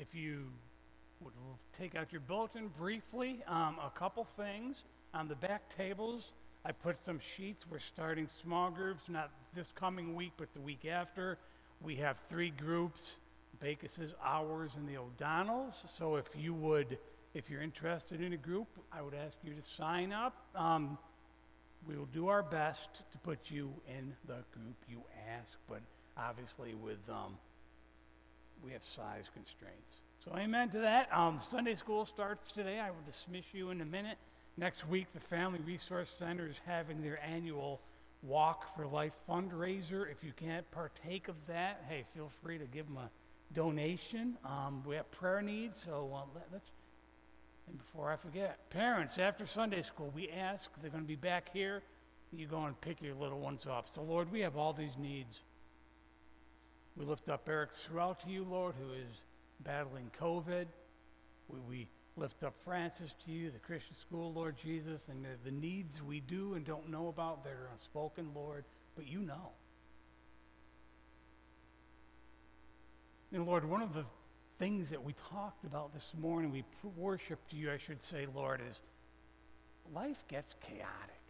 If you would take out your bulletin briefly, a couple things. On the back tables, I put some sheets. We're starting small groups, not this coming week, but the week after. We have 3 groups, Bacchus's, ours, and the O'Donnells. So if you're interested in a group, I would ask you to sign up. We will do our best to put you in the group you ask, but obviously we have size constraints. So amen to that. Sunday school starts today. I will dismiss you in a minute. Next week, the Family Resource Center is having their annual Walk for Life fundraiser. If you can't partake of that, hey, feel free to give them a donation. We have prayer needs, so let's. And before I forget, parents, after Sunday school, we ask, they're going to be back here, you go and pick your little ones up. So, Lord, we have all these needs. We lift up Eric Sorrell to you, Lord, who is battling COVID. We lift up Francis to you, the Christian school, Lord Jesus, and the needs we do and don't know about that are unspoken, Lord, but you know. And, Lord, one of the things that we talked about this morning, we worshiped you, I should say, Lord, is life gets chaotic.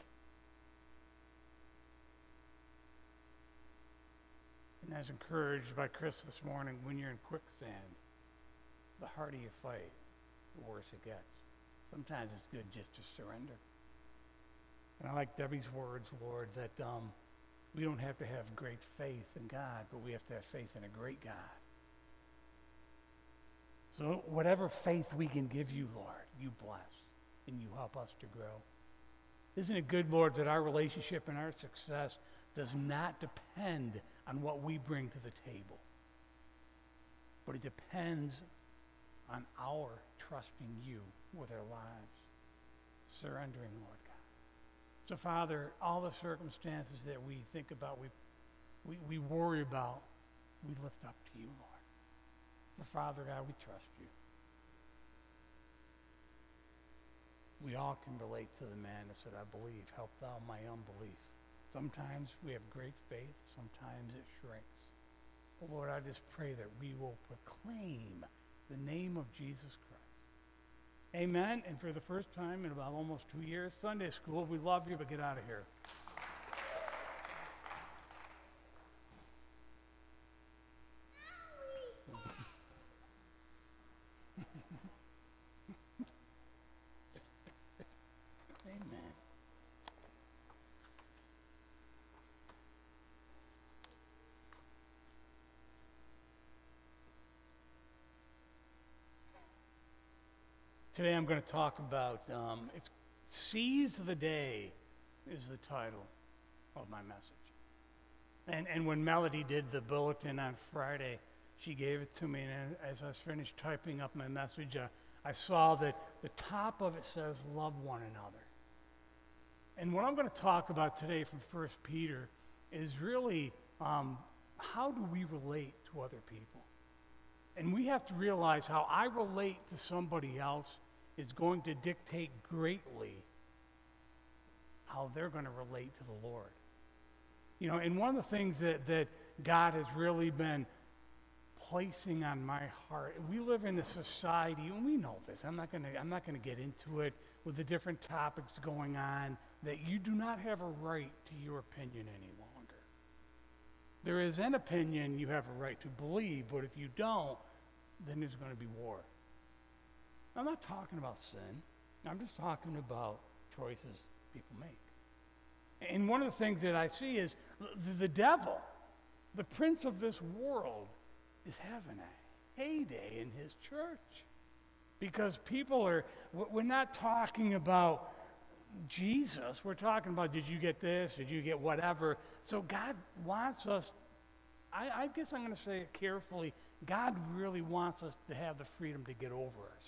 And as encouraged by Chris this morning, when you're in quicksand, the harder you fight, the worse it gets. Sometimes it's good just to surrender. And I like Debbie's words, Lord, that we don't have to have great faith in God, but we have to have faith in a great God. So whatever faith we can give you, Lord, you bless and you help us to grow. Isn't it good, Lord, that our relationship and our success does not depend on what we bring to the table, but it depends on our trusting you with our lives, surrendering, Lord God. So, Father, all the circumstances that we think about, we worry about, we lift up to you, Lord. For Father God, we trust you. We all can relate to the man that said, I believe, help thou my unbelief. Sometimes we have great faith, sometimes it shrinks. But Lord, I just pray that we will proclaim the name of Jesus Christ. Amen. And for the first time in about almost 2 years, Sunday school, we love you, but get out of here. Today I'm going to talk about, it's Seize the Day is the title of my message. And when Melody did the bulletin on Friday, she gave it to me, and as I was finished typing up my message, I saw that the top of it says, love one another. And what I'm going to talk about today from 1 Peter is really how do we relate to other people? And we have to realize how I relate to somebody else is going to dictate greatly how they're going to relate to the Lord. You know, and one of the things that God has really been placing on my heart, we live in a society, and we know this, I'm not going to get into it with the different topics going on, that you do not have a right to your opinion any longer. There is an opinion you have a right to believe, but if you don't, then there's going to be war. I'm not talking about sin. I'm just talking about choices people make. And one of the things that I see is the devil, the prince of this world, is having a heyday in his church. Because we're not talking about Jesus. We're talking about, did you get this? Did you get whatever? So God wants us, I guess I'm going to say it carefully, God really wants us to have the freedom to get over ourselves.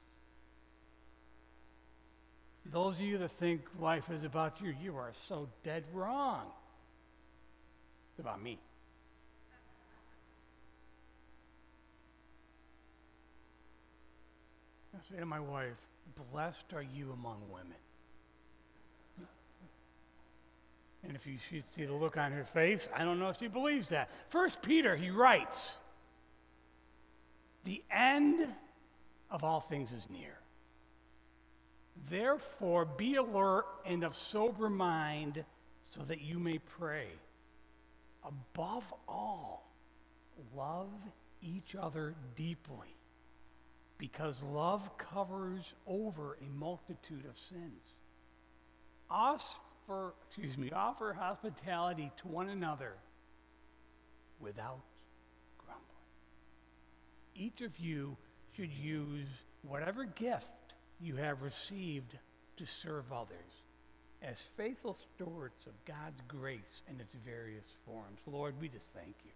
Those of you that think life is about you, you are so dead wrong. It's about me. I say to my wife, blessed are you among women. And if you should see the look on her face, I don't know if she believes that. 1 Peter, he writes, The end of all things is near. Therefore, be alert and of sober mind so that you may pray. Above all, love each other deeply, because love covers over a multitude of sins. Offer hospitality to one another without grumbling. Each of you should use whatever gift you have received to serve others as faithful stewards of God's grace in its various forms. Lord, we just thank you.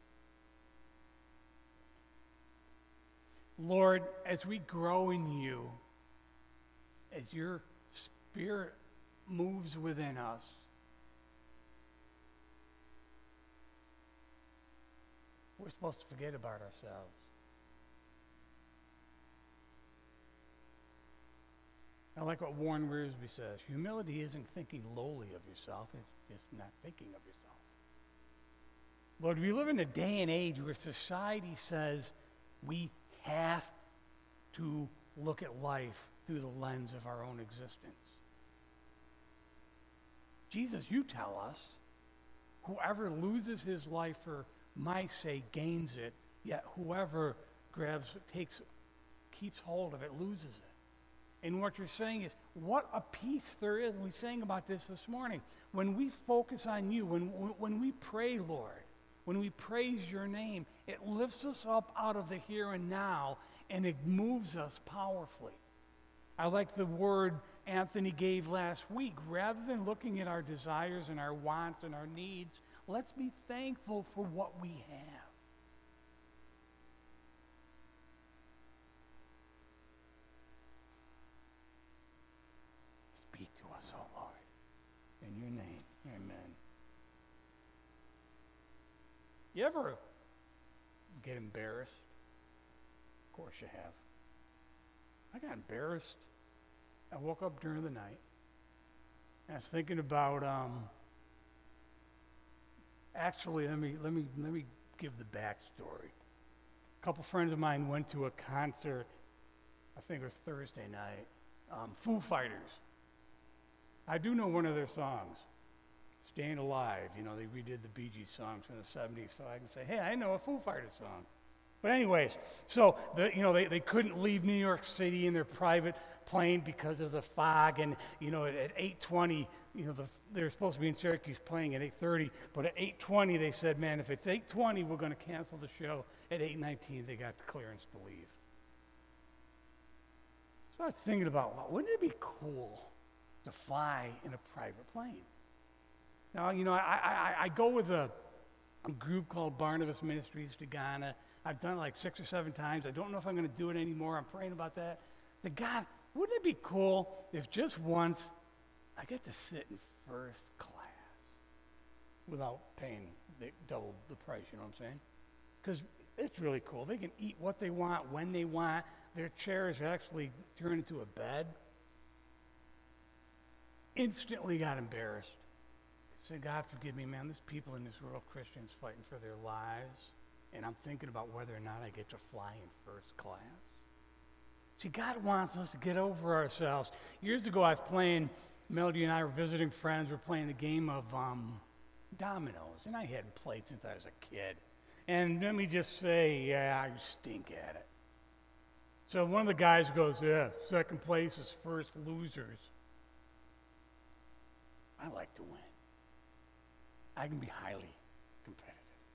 Lord, as we grow in you, as your Spirit moves within us, we're supposed to forget about ourselves. I like what Warren Wiersbe says. Humility isn't thinking lowly of yourself. It's just not thinking of yourself. Lord, we live in a day and age where society says we have to look at life through the lens of our own existence. Jesus, you tell us, whoever loses his life for my sake gains it, yet whoever keeps hold of it loses it. And what you're saying is, what a peace there is, and we sang about this morning. When we focus on you, when we pray, Lord, when we praise your name, it lifts us up out of the here and now, and it moves us powerfully. I like the word Anthony gave last week. Rather than looking at our desires and our wants and our needs, let's be thankful for what we have. Speak to us, O Lord. In your name, amen. You ever get embarrassed? Of course you have. I got embarrassed. I woke up during the night. And I was thinking about, actually, let me give the backstory. A couple friends of mine went to a concert, I think it was Thursday night, Foo Fighters. I do know one of their songs, Staying Alive. You know, they redid the Bee Gees songs from the 70s, so I can say, hey, I know a Foo Fighters song. But anyways, so they couldn't leave New York City in their private plane because of the fog, and at 8:20, they were supposed to be in Syracuse playing at 8:30, but at 8:20 they said, man, if it's 8:20, we're going to cancel the show. At 8:19, they got clearance to leave. So I was thinking about, well, wouldn't it be cool to fly in a private plane? Now, I go with a group called Barnabas Ministries to Ghana. I've done it like 6 or 7 times. I don't know if I'm going to do it anymore. I'm praying about that. God, wouldn't it be cool if just once I get to sit in first class without paying double the price, you know what I'm saying? Because it's really cool. They can eat what they want, when they want. Their chairs actually turn into a bed. Instantly got embarrassed. Said, God, forgive me, man. There's people in this world, Christians, fighting for their lives, and I'm thinking about whether or not I get to fly in first class. See, God wants us to get over ourselves. Years ago, I was playing, Melody and I were visiting friends. We're playing the game of dominoes, and I hadn't played since I was a kid. And let me just say, yeah, I stink at it. So one of the guys goes, yeah, second place is first losers. I like to win. I can be highly competitive.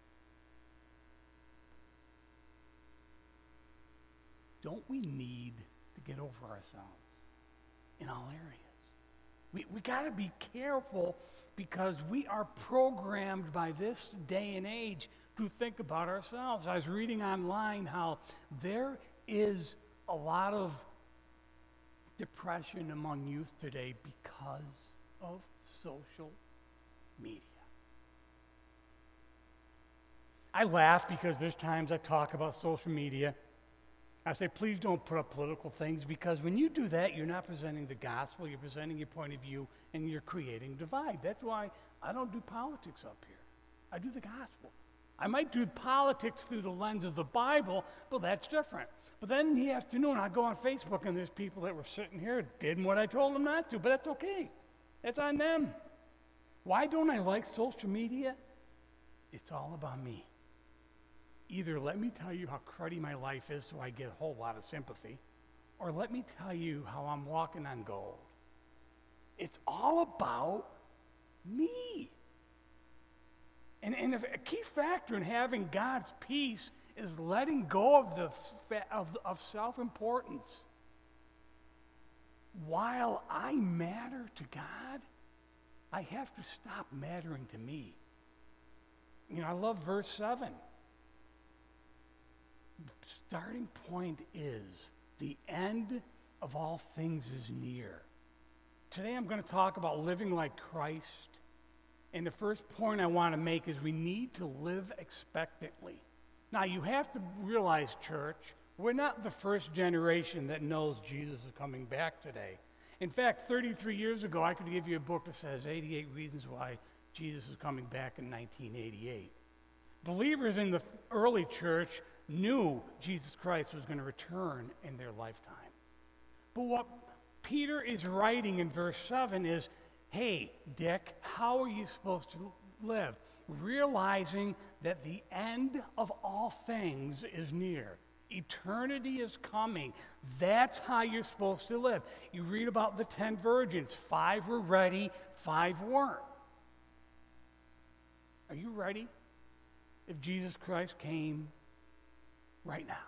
Don't we need to get over ourselves in all areas? We got to be careful because we are programmed by this day and age to think about ourselves. I was reading online how there is a lot of depression among youth today because of social media. I laugh because there's times I talk about social media. I say, please don't put up political things, because when you do that, you're not presenting the gospel, you're presenting your point of view, and you're creating divide. That's why I don't do politics up here. I do the gospel. I might do politics through the lens of the Bible, but that's different. But then in the afternoon, I go on Facebook, and there's people that were sitting here did what I told them not to, but that's okay. That's on them. Why don't I like social media? It's all about me. Either let me tell you how cruddy my life is so I get a whole lot of sympathy, or let me tell you how I'm walking on gold. It's all about me. And a key factor in having God's peace is letting go of self-importance. While I matter to God, I have to stop mattering to me. You know, I love verse 7. The starting point is the end of all things is near. Today I'm going to talk about living like Christ. And the first point I want to make is we need to live expectantly. Now, you have to realize, church, we're not the first generation that knows Jesus is coming back today. In fact, 33 years ago, I could give you a book that says 88 Reasons Why Jesus is Coming Back in 1988. Believers in the early church knew Jesus Christ was going to return in their lifetime. But what Peter is writing in verse 7 is, hey, Dick, how are you supposed to live? Realizing that the end of all things is near. Eternity is coming. That's how you're supposed to live. You read about the 10 virgins. 5 were ready, 5 weren't. Are you ready? If Jesus Christ came right now,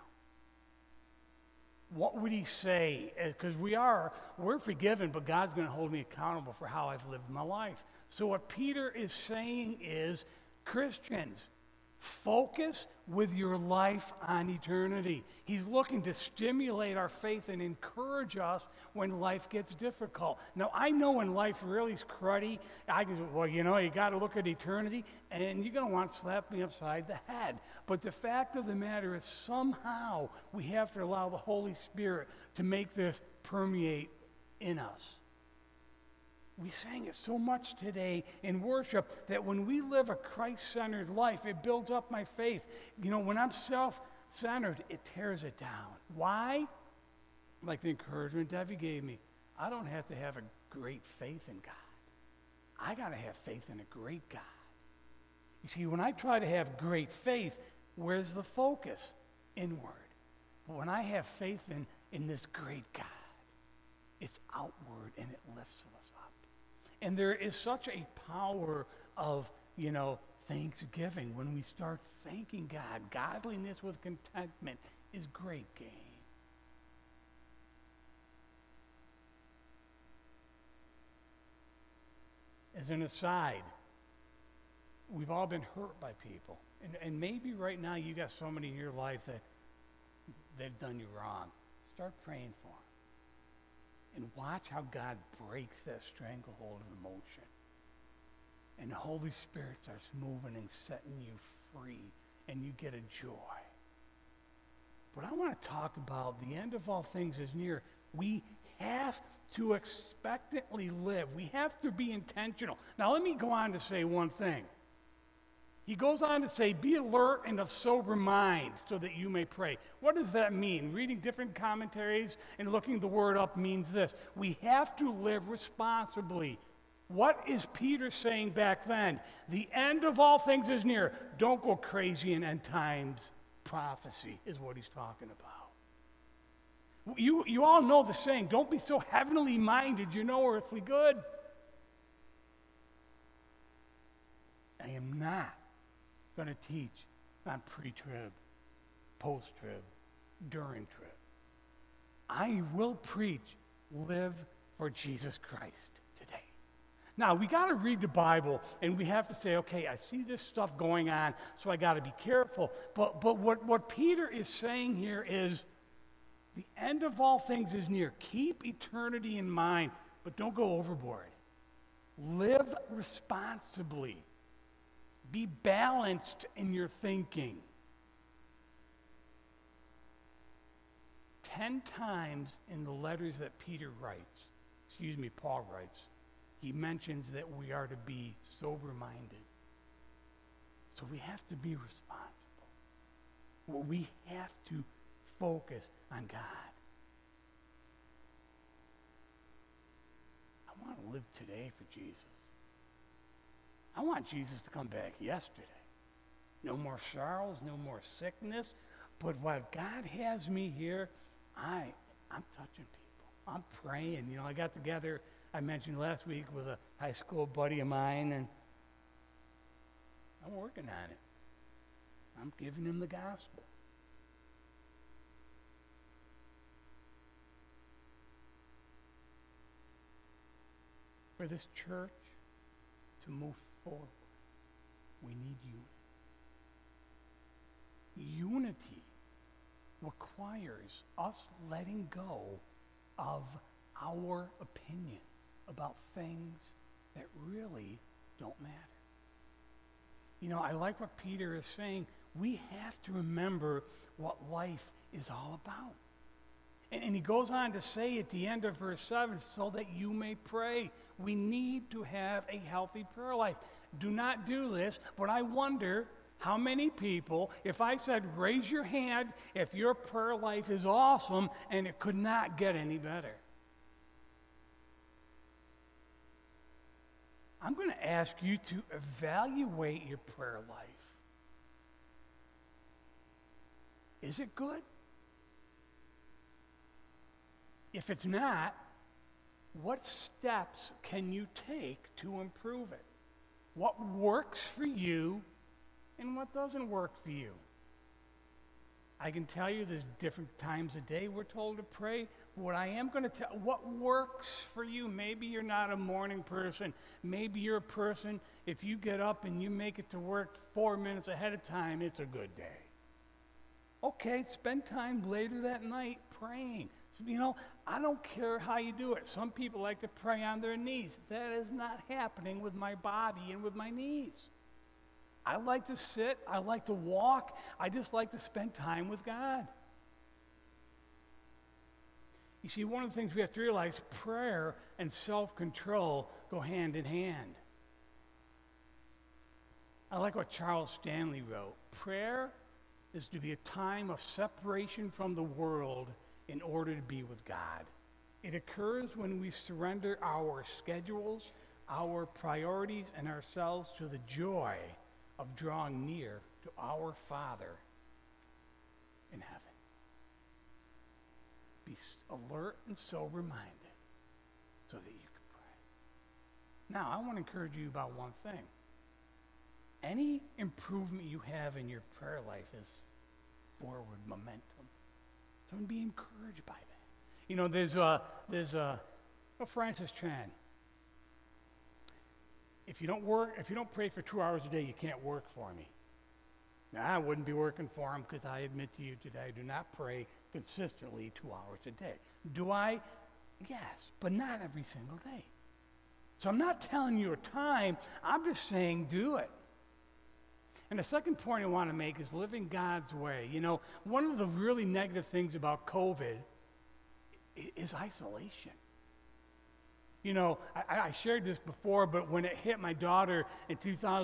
what would he say? Because we're forgiven, but God's going to hold me accountable for how I've lived my life. So what Peter is saying is, Christians, focus with your life on eternity. He's looking to stimulate our faith and encourage us when life gets difficult. Now, I know when life really is cruddy, I can say, well, you know, you got to look at eternity, and you're going to want to slap me upside the head. But the fact of the matter is, somehow we have to allow the Holy Spirit to make this permeate in us. We sang it so much today in worship that when we live a Christ-centered life, it builds up my faith. You know, when I'm self-centered, it tears it down. Why? Like the encouragement Debbie gave me. I don't have to have a great faith in God. I got to have faith in a great God. You see, when I try to have great faith, where's the focus? Inward. But when I have faith in this great God, it's outward and it lifts us up. And there is such a power of, you know, thanksgiving when we start thanking God. Godliness with contentment is great gain. As an aside, we've all been hurt by people. And maybe right now you got somebody in your life that they've done you wrong. Start praying for them. And watch how God breaks that stranglehold of emotion. And the Holy Spirit starts moving and setting you free. And you get a joy. But I want to talk about the end of all things is near. We have to expectantly live. We have to be intentional. Now let me go on to say one thing. He goes on to say, be alert and of sober mind so that you may pray. What does that mean? Reading different commentaries and looking the word up means this. We have to live responsibly. What is Peter saying back then? The end of all things is near. Don't go crazy in end times prophecy is what he's talking about. You all know the saying, don't be so heavenly minded, you're no earthly good. I am not going to teach on pre-trib, post-trib, during trib. I will preach, live for Jesus Christ today. Now, we got to read the Bible, and we have to say, okay, I see this stuff going on, so I got to be careful. But what Peter is saying here is, the end of all things is near. Keep eternity in mind, but don't go overboard. Live responsibly. Be balanced in your thinking. 10 times in the letters that Paul writes, he mentions that we are to be sober-minded. So we have to be responsible. We have to focus on God. I want to live today for Jesus. I want Jesus to come back yesterday. No more sorrows, no more sickness. But while God has me here, I'm touching people. I'm praying. You know, I got together, I mentioned last week, with a high school buddy of mine, and I'm working on it. I'm giving him the gospel. For this church to move forward, we need unity. Unity requires us letting go of our opinions about things that really don't matter. You know, I like what Peter is saying. We have to remember what life is all about. And he goes on to say at the end of verse 7, so that you may pray. We need to have a healthy prayer life. Do not do this, but I wonder how many people, if I said, raise your hand if your prayer life is awesome and it could not get any better. I'm going to ask you to evaluate your prayer life. Is it good? If it's not, what steps can you take to improve it? What works for you and what doesn't work for you? I can tell you there's different times a day we're told to pray. What I am going to tell, what works for you, maybe you're not a morning person. Maybe you're a person, if you get up and you make it to work 4 minutes ahead of time, it's a good day. Okay, spend time later that night praying. You know, I don't care how you do it. Some people like to pray on their knees. That is not happening with my body and with my knees. I like to sit. I like to walk. I just like to spend time with God. You see, one of the things we have to realize, prayer and self-control go hand in hand. I like what Charles Stanley wrote. Prayer is to be a time of separation from the world in order to be with God. It occurs when we surrender our schedules, our priorities, and ourselves to the joy of drawing near to our Father in heaven. Be alert and sober-minded so that you can pray. Now, I want to encourage you about one thing. Any improvement you have in your prayer life is forward momentum. So be encouraged by that. You know, there's Francis Chan. If you don't pray for 2 hours a day, you can't work for me. Now, I wouldn't be working for him because I admit to you today, I do not pray consistently 2 hours a day. Do I? Yes, but not every single day. So I'm not telling you a time, I'm just saying do it. And the second point I want to make is living God's way. You know, one of the really negative things about COVID is isolation. You know, I shared this before, but when it hit my daughter in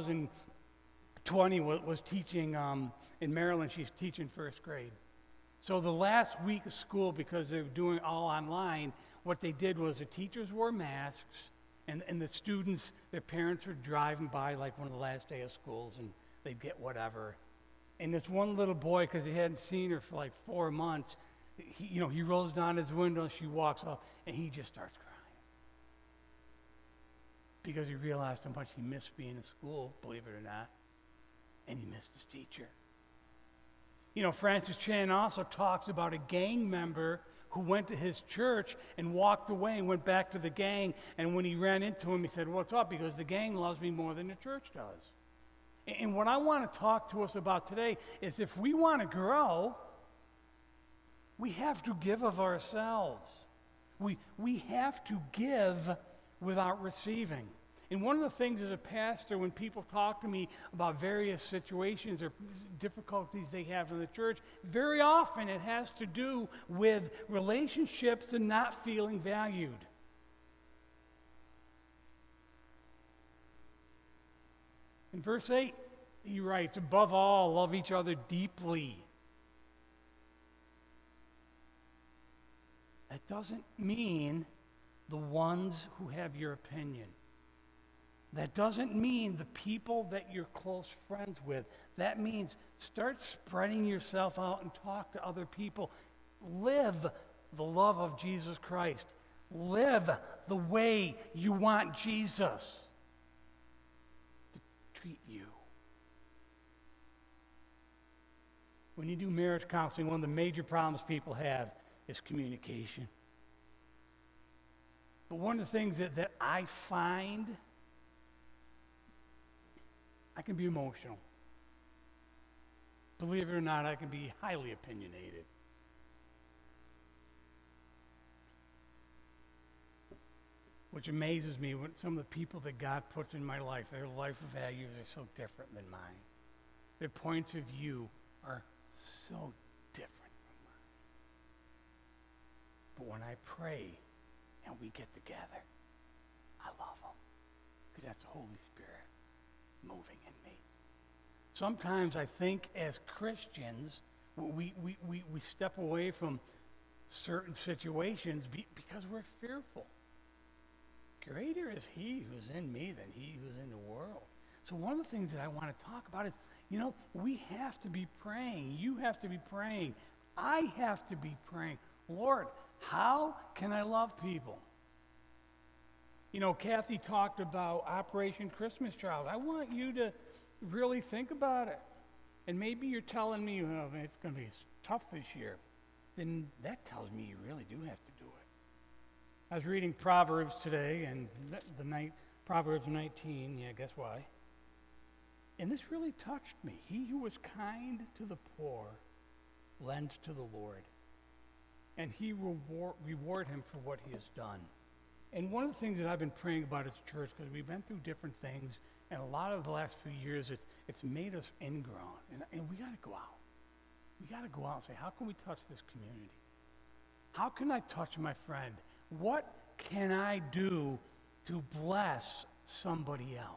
2020, was teaching in Maryland, she's teaching first grade. So the last week of school, because they were doing all online, what they did was the teachers wore masks, and the students, their parents were driving by like one of the last day of schools, and they'd get whatever. And this one little boy, because he hadn't seen her for like 4 months, he rolls down his window, she walks off, and he just starts crying. Because he realized how much he missed being in school, believe it or not, and he missed his teacher. You know, Francis Chan also talks about a gang member who went to his church and walked away and went back to the gang, and when he ran into him, he said, "What's up?" Because the gang loves me more than the church does. And what I want to talk to us about today is if we want to grow, we have to give of ourselves. We have to give without receiving. And one of the things as a pastor, when people talk to me about various situations or difficulties they have in the church, very often it has to do with relationships and not feeling valued. In verse 8, he writes, above all, love each other deeply. That doesn't mean the ones who have your opinion. That doesn't mean the people that you're close friends with. That means start spreading yourself out and talk to other people. Live the love of Jesus Christ. Live the way you want Jesus to treat you. When you do marriage counseling, one of the major problems people have is communication. But one of the things that I find, I can be emotional. Believe it or not, I can be highly opinionated. Which amazes me when some of the people that God puts in my life, their life values are so different than mine. Their points of view are so different from mine. But when I pray and we get together, I love them because that's the Holy Spirit moving in me. Sometimes I think as Christians, we step away from certain situations because we're fearful. Greater is he who's in me than he who's in the world. So one of the things that I want to talk about is, we have to be praying. You have to be praying. I have to be praying. Lord, how can I love people? Kathy talked about Operation Christmas Child. I want you to really think about it. And maybe you're telling me, it's going to be tough this year. Then that tells me you really do have to do it. I was reading Proverbs today, and Proverbs 19, guess why? And this really touched me. He who is kind to the poor lends to the Lord, and he will reward him for what he has done. And one of the things that I've been praying about as a church, because we've been through different things, and a lot of the last few years, it's made us ingrown, and we got to go out. We got to go out and say, how can we touch this community? How can I touch my friend? What can I do to bless somebody else?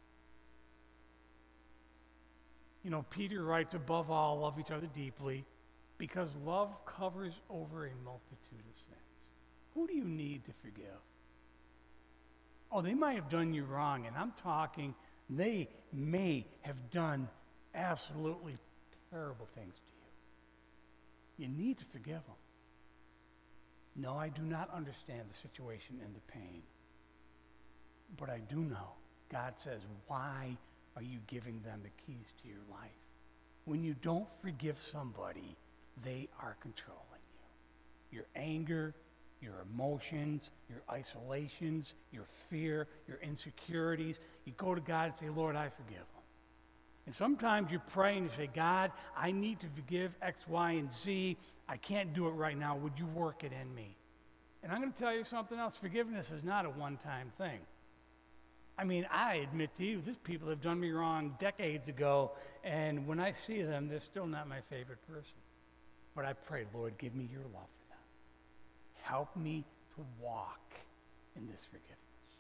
Peter writes, above all, love each other deeply, because love covers over a multitude of sins. Who do you need to forgive? Oh, they might have done you wrong, and I'm talking, they may have done absolutely terrible things to you. You need to forgive them. No, I do not understand the situation and the pain. But I do know, God says, why are you giving them the keys to your life? When you don't forgive somebody, they are controlling you. Your anger, your emotions, your isolations, your fear, your insecurities. You go to God and say, Lord, I forgive them. And sometimes you pray and you say, God, I need to forgive X, Y, and Z. I can't do it right now. Would you work it in me? And I'm going to tell you something else. Forgiveness is not a one-time thing. I admit to you, these people have done me wrong decades ago, and when I see them, they're still not my favorite person. But I pray, Lord, give me your love for them. Help me to walk in this forgiveness.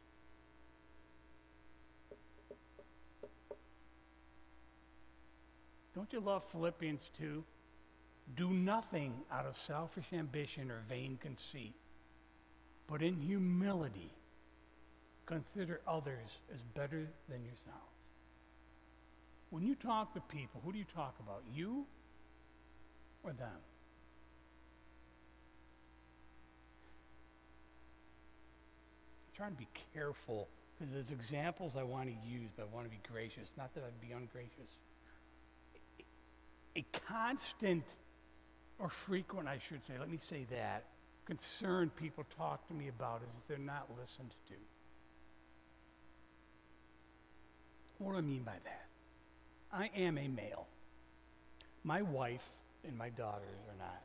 Don't you love Philippians 2? Do nothing out of selfish ambition or vain conceit, but in humility consider others as better than yourselves. When you talk to people, who do you talk about? You or them? I'm trying to be careful because there's examples I want to use, but I want to be gracious. Not that I'd be ungracious. A constant or frequent, I should say, let me say that, concern people talk to me about is that they're not listened to. What do I mean by that? I am a male. My wife and my daughters are not.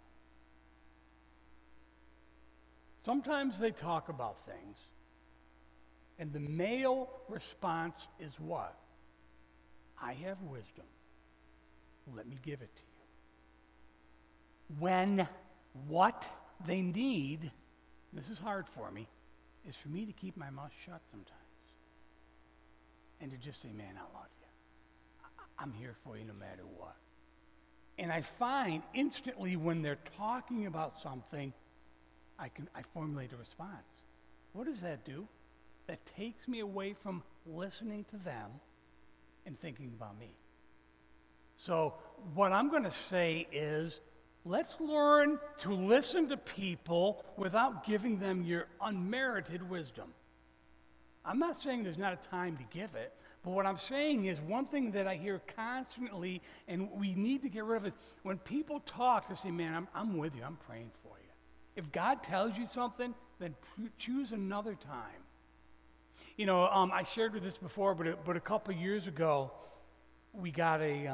Sometimes they talk about things, and the male response is what? I have wisdom. Let me give it to you. When what they need, this is hard for me, is for me to keep my mouth shut sometimes. And to just say, man, I love you. I'm here for you no matter what. And I find instantly when they're talking about something, I formulate a response. What does that do? That takes me away from listening to them and thinking about me. So what I'm going to say is, let's learn to listen to people without giving them your unmerited wisdom. I'm not saying there's not a time to give it, but what I'm saying is one thing that I hear constantly, and we need to get rid of it, when people talk, they say, man, I'm with you, I'm praying for you. If God tells you something, then choose another time. You know, I shared with this before, but a couple years ago, we got a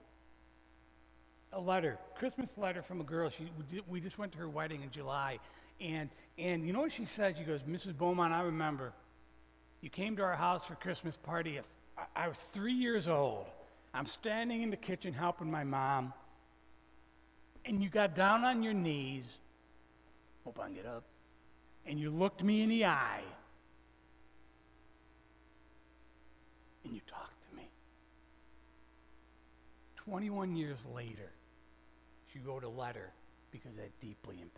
letter, Christmas letter from a girl. We just went to her wedding in July, and you know what she said? She goes, Mrs. Beaumont, I remember you came to our house for Christmas party. I was 3 years old. I'm standing in the kitchen helping my mom, and you got down on your knees. Hope I can get up. And you looked me in the eye, and you talked to me. 21 years later, she wrote a letter because that deeply impacted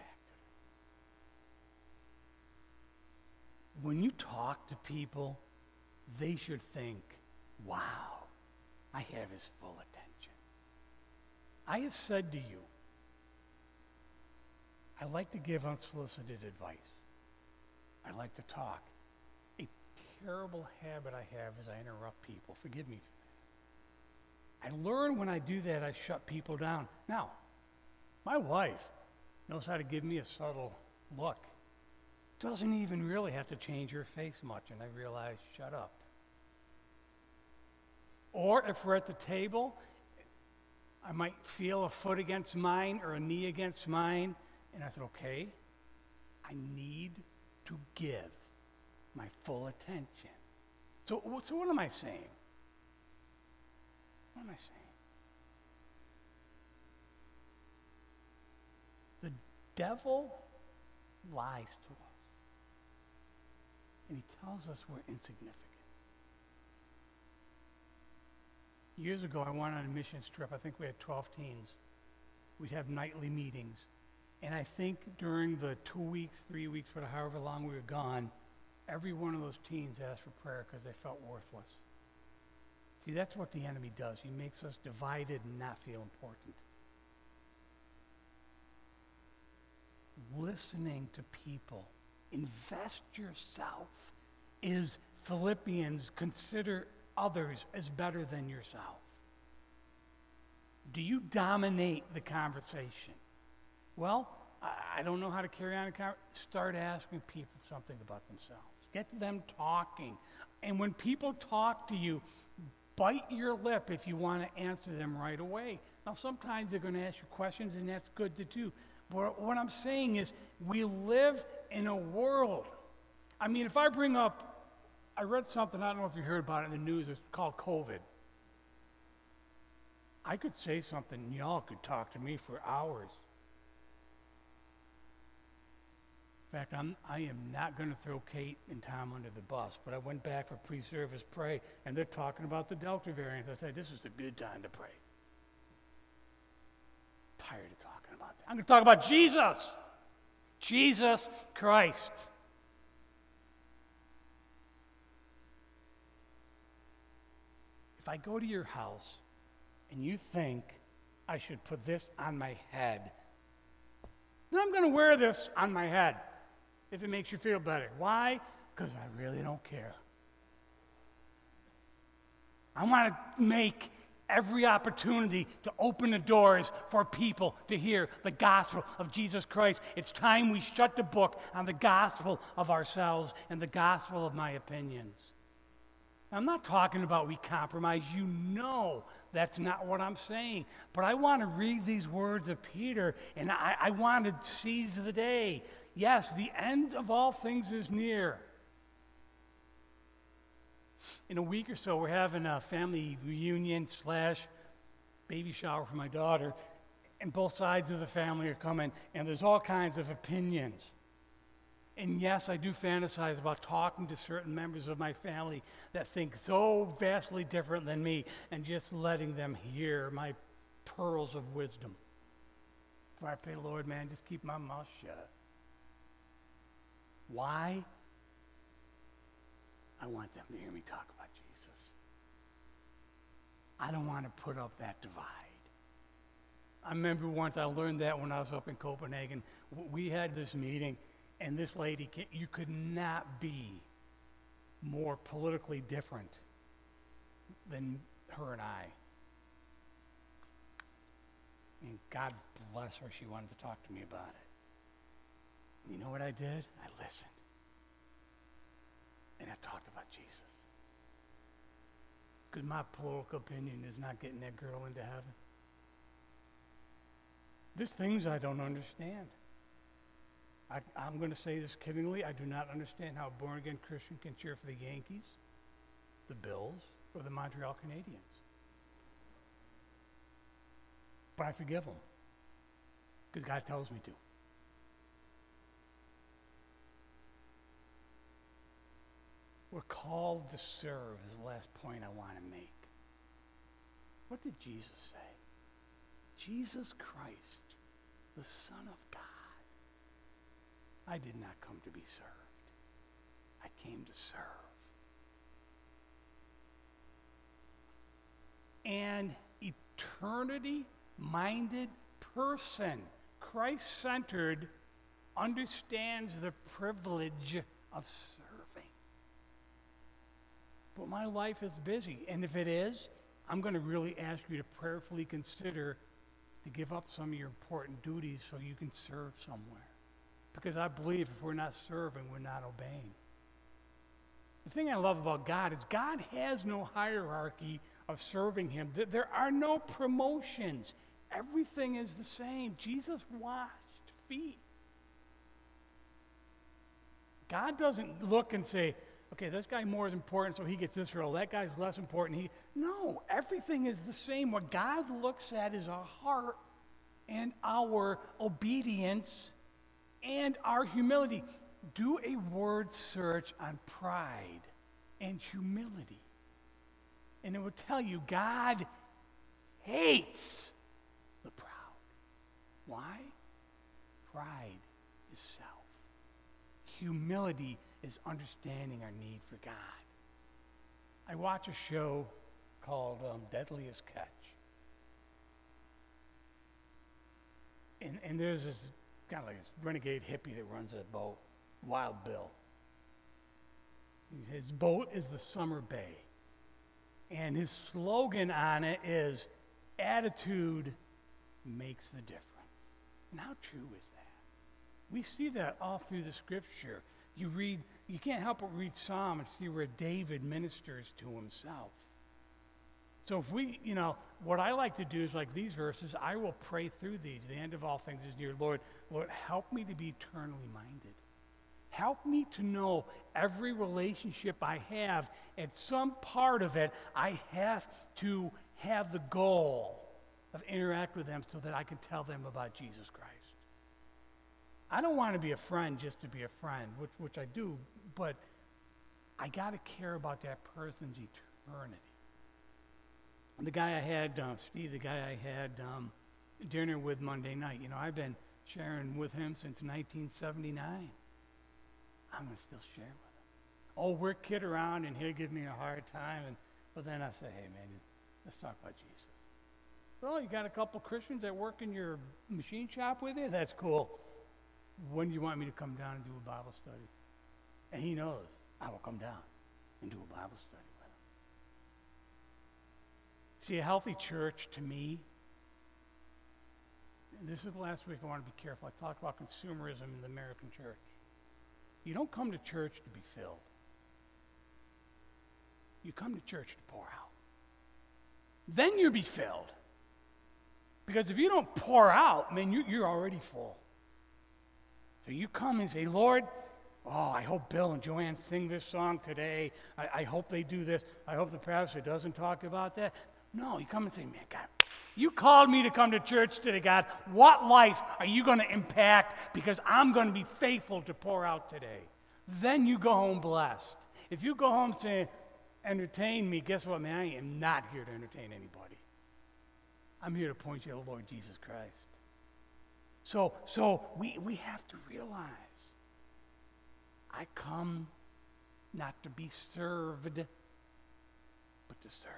her. When you talk to people, they should think, wow, I have his full attention. I have said to you, I like to give unsolicited advice. I like to talk. A terrible habit I have is I interrupt people. Forgive me for that. I learn when I do that, I shut people down. Now, my wife knows how to give me a subtle look. Doesn't even really have to change her face much, and I realize, shut up. Or if we're at the table, I might feel a foot against mine or a knee against mine, and I said, okay, I need to give my full attention. So what am I saying? What am I saying? The devil lies to us. And he tells us we're insignificant. Years ago, I went on a mission trip. I think we had 12 teens. We'd have nightly meetings. And I think during the 2 weeks, 3 weeks, however long we were gone, every one of those teens asked for prayer because they felt worthless. See, that's what the enemy does. He makes us divided and not feel important. Listening to people. Invest yourself. Is Philippians, consider others as better than yourself. Do you dominate the conversation? Well, I don't know how to carry on a conversation. Start asking people something about themselves. Get them talking. And when people talk to you, bite your lip if you want to answer them right away. Now, sometimes they're going to ask you questions, and that's good to do. But what I'm saying is we live in a world. I mean, if I bring up, I read something, I don't know if you heard about it in the news, it's called COVID. I could say something, and y'all could talk to me for hours. In fact, I am not going to throw Kate and Tom under the bus, but I went back for pre-service pray, and they're talking about the Delta variant. I said, this is a good time to pray. Tired of talking about that. I'm going to talk about Jesus. Jesus Christ. If I go to your house and you think I should put this on my head, then I'm going to wear this on my head if it makes you feel better. Why? Because I really don't care. I want to make every opportunity to open the doors for people to hear the gospel of Jesus Christ. It's time we shut the book on the gospel of ourselves and the gospel of my opinions. I'm not talking about we compromise. You know that's not what I'm saying. But I want to read these words of Peter, and I want to seize the day. Yes, the end of all things is near. In a week or so, we're having a family reunion / baby shower for my daughter, and both sides of the family are coming, and there's all kinds of opinions. And yes, I do fantasize about talking to certain members of my family that think so vastly different than me and just letting them hear my pearls of wisdom. So I pray, Lord, man, just keep my mouth shut. Why? I want them to hear me talk about Jesus. I don't want to put up that divide. I remember once I learned that when I was up in Copenhagen. We had this meeting, and this lady, you could not be more politically different than her and I. And God bless her, she wanted to talk to me about it. You know what I did? I listened. And I talked about Jesus. Because my political opinion is not getting that girl into heaven. There's things I don't understand. I'm going to say this kiddingly. I do not understand how a born-again Christian can cheer for the Yankees, the Bills, or the Montreal Canadiens. But I forgive them because God tells me to. We're called to serve is the last point I want to make. What did Jesus say? Jesus Christ, the Son of God. I did not come to be served. I came to serve. An eternity-minded person, Christ-centered, understands the privilege of serving. But my life is busy, and if it is, I'm going to really ask you to prayerfully consider to give up some of your important duties so you can serve somewhere. Because I believe if we're not serving, we're not obeying. The thing I love about God is God has no hierarchy of serving him. There are no promotions. Everything is the same. Jesus washed feet. God doesn't look and say, okay, this guy more is important, so he gets this role. That guy's less important. No, everything is the same. What God looks at is our heart and our obedience and our humility. Do a word search on pride and humility. And it will tell you God hates the proud. Why? Pride is self. Humility is understanding our need for God. I watch a show called Deadliest Catch. And there's this kind of like this renegade hippie that runs a boat, Wild Bill. His boat is the Summer Bay. And his slogan on it is, attitude makes the difference. And how true is that? We see that all through the scripture. You can't help but read Psalm and see where David ministers to himself. So if what I like to do is like these verses, I will pray through these. The end of all things is near. Lord, help me to be eternally minded. Help me to know every relationship I have, at some part of it, I have to have the goal of interact with them so that I can tell them about Jesus Christ. I don't want to be a friend just to be a friend, which I do, but I got to care about that person's eternity. The guy I had, Steve, the guy I had dinner with Monday night, I've been sharing with him since 1979. I'm going to still share with him. Oh, we'll kid around and he'll give me a hard time, but then I say, hey, man, let's talk about Jesus. Well, you got a couple Christians that work in your machine shop with you? That's cool. When do you want me to come down and do a Bible study? And he knows I will come down and do a Bible study with him. See, a healthy church to me, and this is the last week I want to be careful. I talk about consumerism in the American church. You don't come to church to be filled. You come to church to pour out. Then you'll be filled. Because if you don't pour out, man, you're already full. So you come and say, Lord, I hope Bill and Joanne sing this song today. I hope they do this. I hope the pastor doesn't talk about that. No, you come and say, man, God, You called me to come to church today, God. What life are you going to impact? Because I'm going to be faithful to pour out today. Then you go home blessed. If you go home saying, entertain me, guess what, man? I am not here to entertain anybody. I'm here to point you to the Lord Jesus Christ. So we have to realize, I come not to be served, but to serve.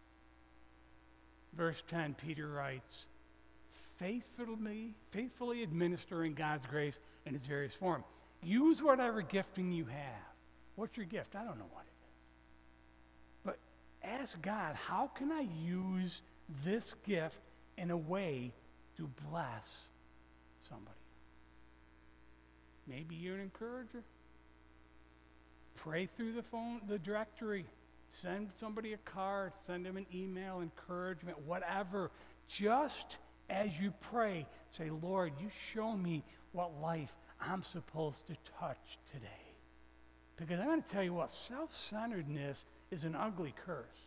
Verse 10, Peter writes, faithfully administering God's grace in its various form. Use whatever gifting you have. What's your gift? I don't know what it is. But ask God, how can I use this gift in a way to bless somebody? Maybe you're an encourager. Pray through the directory. Send somebody a card, send them an email, encouragement, whatever. Just as you pray, say, Lord, you show me what life I'm supposed to touch today. Because I'm going to tell you what, self-centeredness is an ugly curse.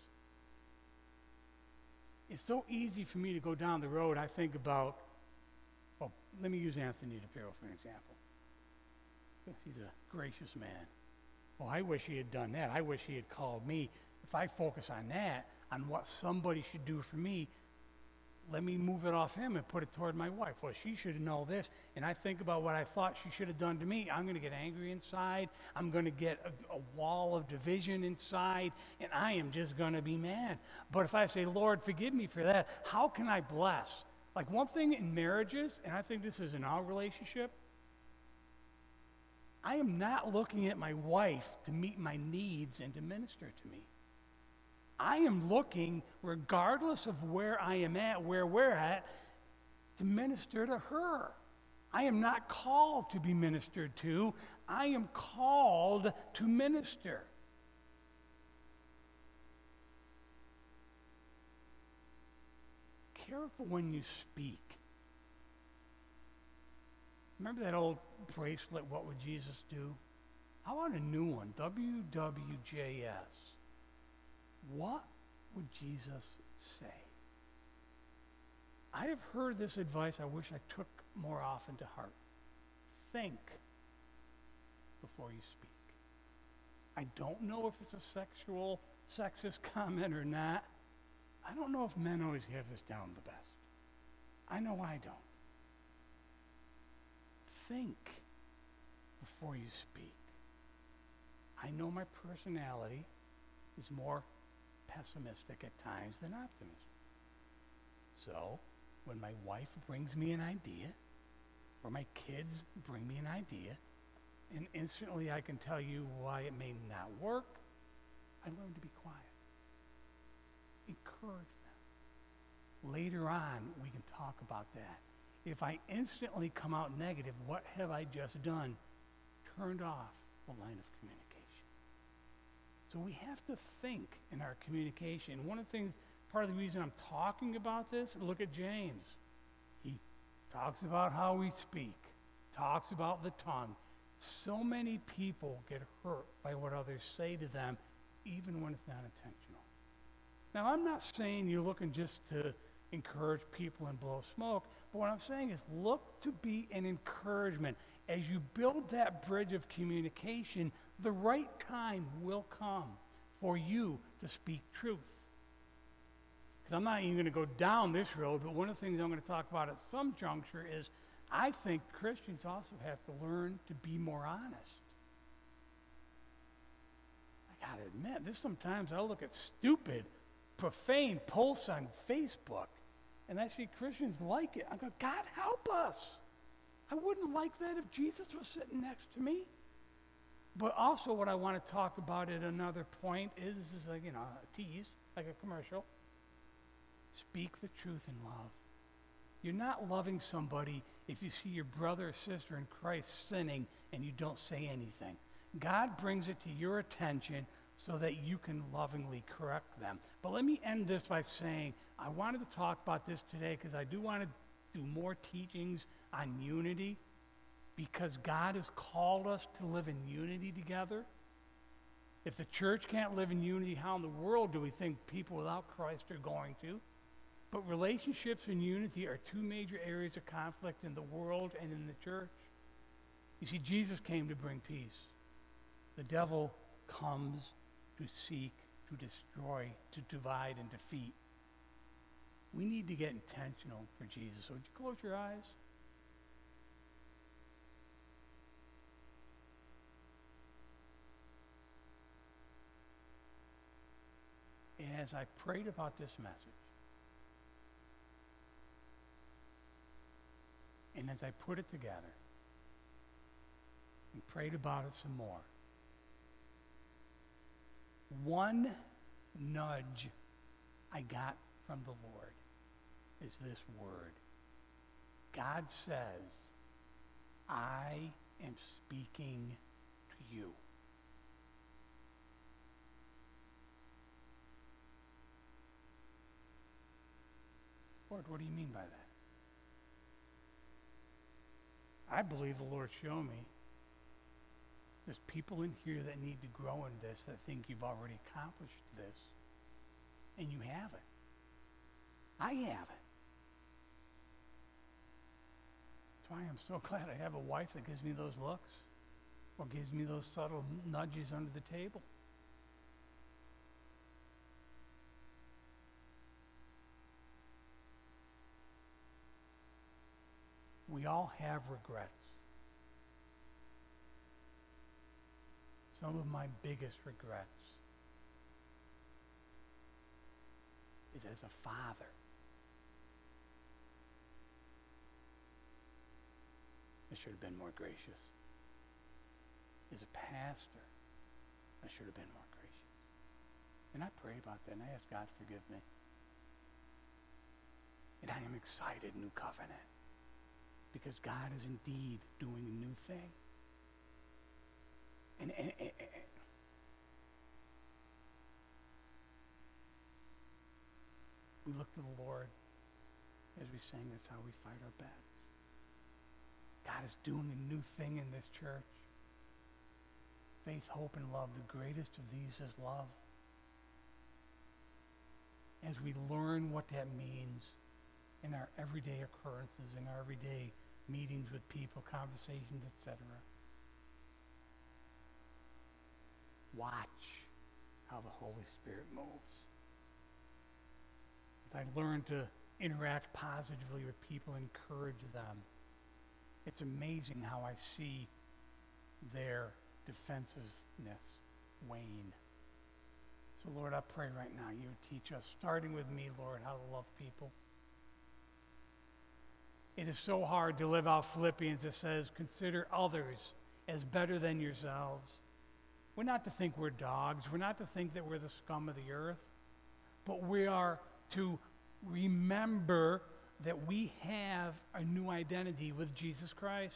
It's so easy for me to go down the road. I think about, well, let me use Anthony DePiro for an example. He's a gracious man. Well, I wish he had done that. I wish he had called me. If I focus on that, on what somebody should do for me, let me move it off him and put it toward my wife. Well, she should know this. And I think about what I thought she should have done to me. I'm going to get angry inside. I'm going to get a wall of division inside. And I am just going to be mad. But if I say, Lord, forgive me for that, how can I bless? Like one thing in marriages, and I think this is in our relationship, I am not looking at my wife to meet my needs and to minister to me. I am looking, regardless of where I am at, where we're at, to minister to her. I am not called to be ministered to. I am called to minister. Careful when you speak. Remember that old bracelet, What Would Jesus Do? I want a new one, WWJS. What would Jesus say? I have heard this advice I wish I took more often to heart. Think before you speak. I don't know if it's a sexist comment or not. I don't know if men always have this down the best. I know I don't. Think before you speak. I know my personality is more pessimistic at times than optimistic. So, when my wife brings me an idea, or my kids bring me an idea, and instantly I can tell you why it may not work, I learn to be quiet. Encourage them. Later on, we can talk about that. If I instantly come out negative, what have I just done? Turned off the line of communication. So we have to think in our communication. One of the things, part of the reason I'm talking about this, look at James. He talks about how we speak, talks about the tongue. So many people get hurt by what others say to them, even when it's not intentional. Now, I'm not saying you're looking just to encourage people and blow smoke, but what I'm saying is look to be an encouragement. As you build that bridge of communication, the right time will come for you to speak truth. Because I'm not even going to go down this road, but one of the things I'm going to talk about at some juncture is I think Christians also have to learn to be more honest. I got to admit, there's sometimes I look at stupid, profane posts on Facebook, and I see Christians like it. I go, God help us. I wouldn't like that if Jesus was sitting next to me. But also what I want to talk about at another point is like, a tease, like a commercial. Speak the truth in love. You're not loving somebody if you see your brother or sister in Christ sinning and you don't say anything. God brings it to your attention so that you can lovingly correct them. But let me end this by saying I wanted to talk about this today because I do want to do more teachings on unity because God has called us to live in unity together. If the church can't live in unity, how in the world do we think people without Christ are going to? But relationships and unity are two major areas of conflict in the world and in the church. You see, Jesus came to bring peace. The devil comes to seek, to destroy, to divide, and defeat. We need to get intentional for Jesus. So would you close your eyes? As I prayed about this message, and as I put it together and prayed about it some more, one nudge I got from the Lord is this word. God says, I am speaking to you. Lord, what do you mean by that? I believe the Lord showed me there's people in here that need to grow in this, that think you've already accomplished this, and you haven't. I haven't. That's why I'm so glad I have a wife that gives me those looks or gives me those subtle nudges under the table. We all have regrets. Some of my biggest regrets is as a father. I should have been more gracious. As a pastor, I should have been more gracious. And I pray about that, and I ask God to forgive me. And I am excited, new covenant, because God is indeed doing a new thing. And we look to the Lord as we sing, that's how we fight our battles. God is doing a new thing in this church. Faith, hope, and love. The greatest of these is love. As we learn what that means in our everyday occurrences, in our everyday meetings with people, conversations, etc. Watch how the Holy Spirit moves. As I learn to interact positively with people, encourage them, it's amazing how I see their defensiveness wane. So Lord, I pray right now you would teach us, starting with me, Lord, how to love people. It is so hard to live out Philippians that says, consider others as better than yourselves. We're not to think we're dogs. We're not to think that we're the scum of the earth. But we are to remember that we have a new identity with Jesus Christ.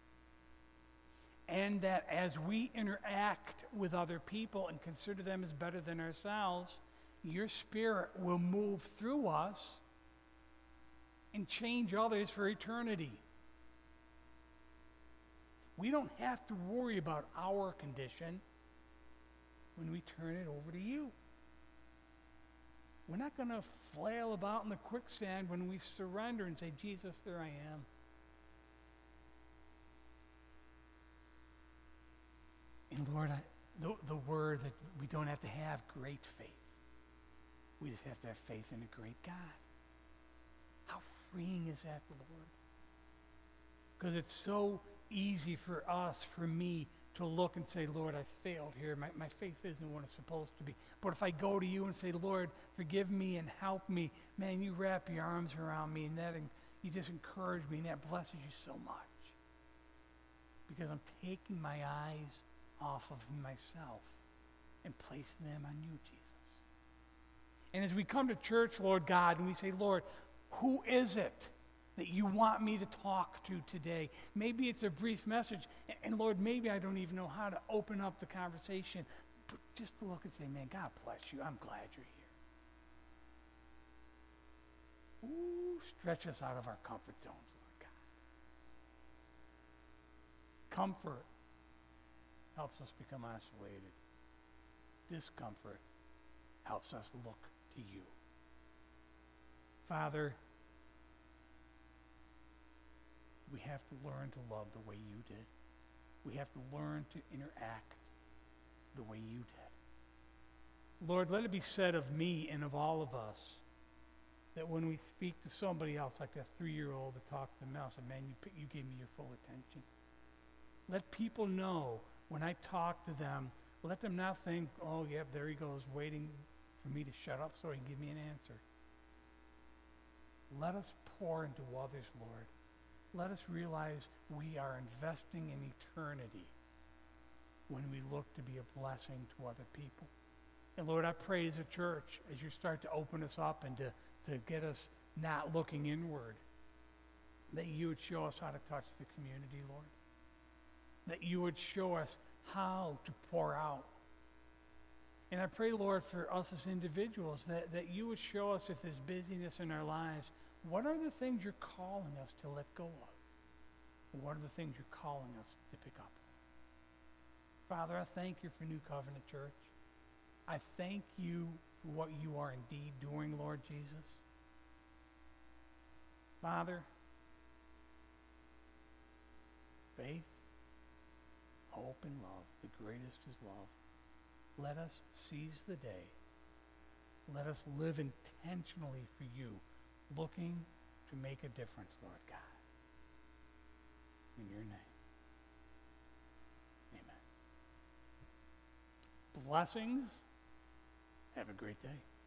And that as we interact with other people and consider them as better than ourselves, your Spirit will move through us and change others for eternity. We don't have to worry about our condition when we turn it over to you. We're not going to flail about in the quicksand when we surrender and say, Jesus, here I am. And Lord, the word that we don't have to have great faith. We just have to have faith in a great God. How freeing is that, Lord? Because it's so easy for us, for me, to look and say, Lord, I failed here. My faith isn't what it's supposed to be. But if I go to you and say, Lord, forgive me and help me, man, you wrap your arms around me, and you just encourage me, and that blesses you so much. Because I'm taking my eyes off of myself and placing them on you, Jesus. And as we come to church, Lord God, and we say, Lord, who is it that you want me to talk to today? Maybe it's a brief message, and Lord, maybe I don't even know how to open up the conversation, but just to look and say, man, God bless you. I'm glad you're here. Ooh, stretch us out of our comfort zones, Lord God. Comfort helps us become isolated. Discomfort helps us look to you. Father, we have to learn to love the way you did. We have to learn to interact the way you did. Lord, let it be said of me and of all of us that when we speak to somebody else, like that 3-year-old that talked to Mel, said, man, you gave me your full attention. Let people know when I talk to them, let them not think, oh, yeah, there he goes, waiting for me to shut up so he can give me an answer. Let us pour into others, Lord. Let us realize we are investing in eternity when we look to be a blessing to other people. And Lord, I pray as a church, as you start to open us up and to get us not looking inward, that you would show us how to touch the community, Lord. That you would show us how to pour out. And I pray, Lord, for us as individuals, that you would show us if there's busyness in our lives, what are the things you're calling us to let go of? And what are the things you're calling us to pick up? Father, I thank you for New Covenant Church. I thank you for what you are indeed doing, Lord Jesus. Father, faith, hope, and love, the greatest is love. Let us seize the day. Let us live intentionally for you, looking to make a difference, Lord God. In your name, amen. Blessings. Have a great day.